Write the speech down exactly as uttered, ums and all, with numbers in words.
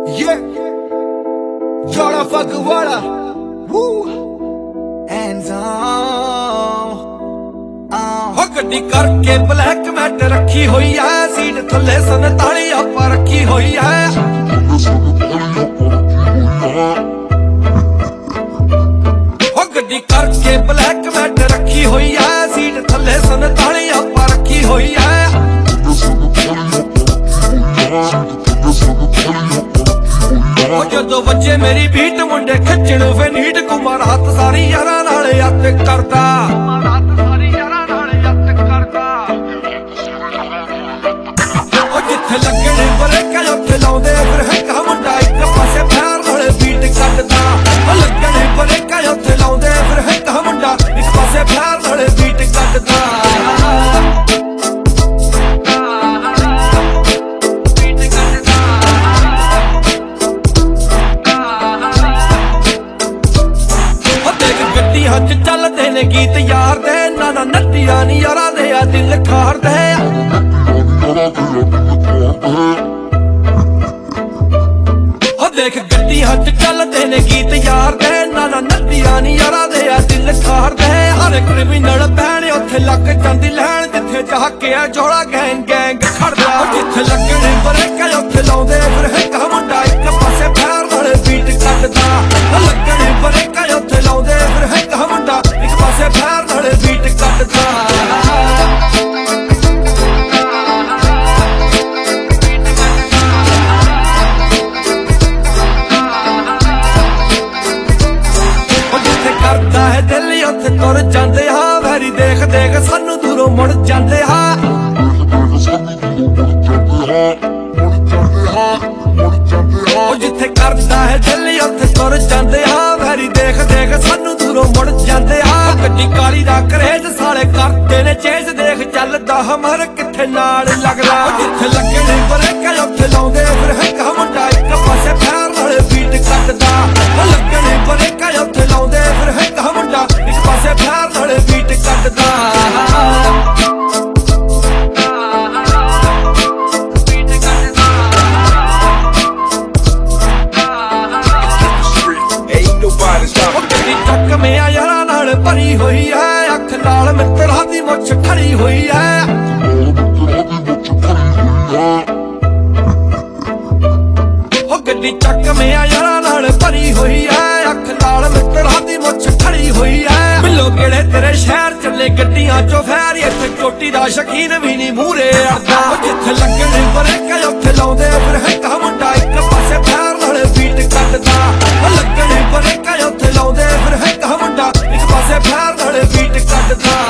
Yeah, Jordan fucking water. Woo, and on. हो गड्डी करके ब्लैक मैट रखी हुई है, सीट थले सनताली आप रखी हुई है। हो गड्डी करके ब्लैक मैट रखी हुई है, सीट थले सनताली आप रखी हुई है। जो बच्चे मेरी बीट मुंडे खिचण वे नीट कुमार हाथ सारी यारा नाल याद करदा, जिथे लगने ब्रेक उत्थे लाउंदे फिर हैका मुंडा एक पासे पैर नाल बीट कटदा। लगने ब्रेक उत्थे लाउंदे फिर हैका मुंडा एक पासे पैर नाल बीट कटदा। हज चलते ने गीत यार दे, नाना नटिया नी यारा दे आ दिल खार दे। हो देख गड्डी हज चलते ने गीत यार दे, नाना नटिया नी यारा दे आ दिल खार दे। हर क्रिमिनल भैन उत्थे लग जांदी लैन, जिथे जाके आ जोड़ा गैंग गैंग खड़दा। जिथे लगने ब्रेक उत्थे लाउंदे फिर हैका मुंडा एक पासे पैर नाल बीट कटदा। लगने ब्रेक उत्थे लाउंदे फिर हैका मुंडा एक पासे पैर नाल बीट कटदा। करदा है दिल उत्थे तुर जांदे हा, वैरी देख देख सानू दूरों मुड़ जांदे हा। जिथे करदा है दिल उत्थे तुर जांदे हा, वैरी देख देख सानू दूरों मुड़ जांदे हा। गड्डी काली दा करेज साले करदे ने चेज, देख चलदा हमर किथे नाल लगदा। जिथे लगने ब्रेक उत्थे लाउंदे फिर हैका मुंडा एक पासे पैर नाल बीट कटदा। लगने ब्रेक उत्थे लाउंदे फिर हैका मुंडा एक पासे पैर नाल बीट कटदा। यारा नाल भरी हुई है, अख नाल मित्तरां दी मुछ खड़ी हुई है। हो गड्डी चक में यारा नाल भरी हुई है, अख नाल मित्तरां दी मुछ खड़ी हुई है। बिल्लो केड़े तेरे शहर चले गड्डियां चो फैर, इत्थे चोटी दा शकीन भी नी मूरे अड़दा। जिथे लगने ब्रेक उत्थे लाउंदे फिर हैका मुंडा एक पासे पैर नाल बीट कटदा। लगने ब्रेक उत्थे लाउंदे फिर हैका मुंडा एक पासे पैर नाल बीट कटदा।